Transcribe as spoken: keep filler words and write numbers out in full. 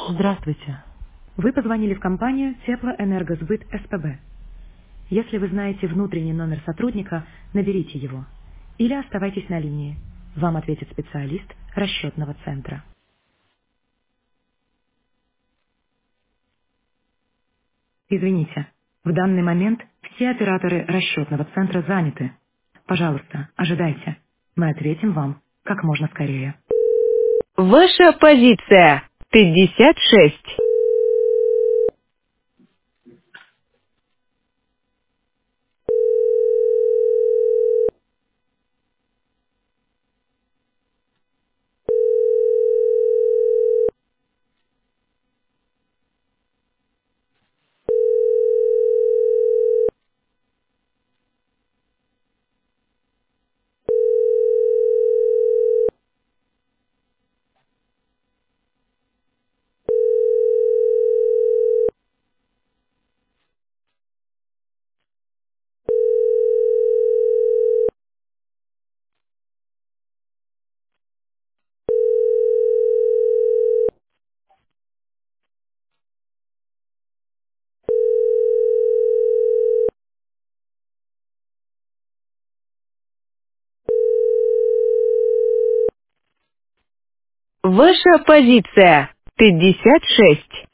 Здравствуйте. Вы позвонили в компанию Теплоэнергосбыт СПБ. Если вы знаете внутренний номер сотрудника, наберите его. Или оставайтесь на линии. Вам ответит специалист расчетного центра. Извините, в данный момент все операторы расчетного центра заняты. Пожалуйста, ожидайте. Мы ответим вам как можно скорее. Ваша позиция пятьдесят шесть. Ваша позиция пятьдесят шесть.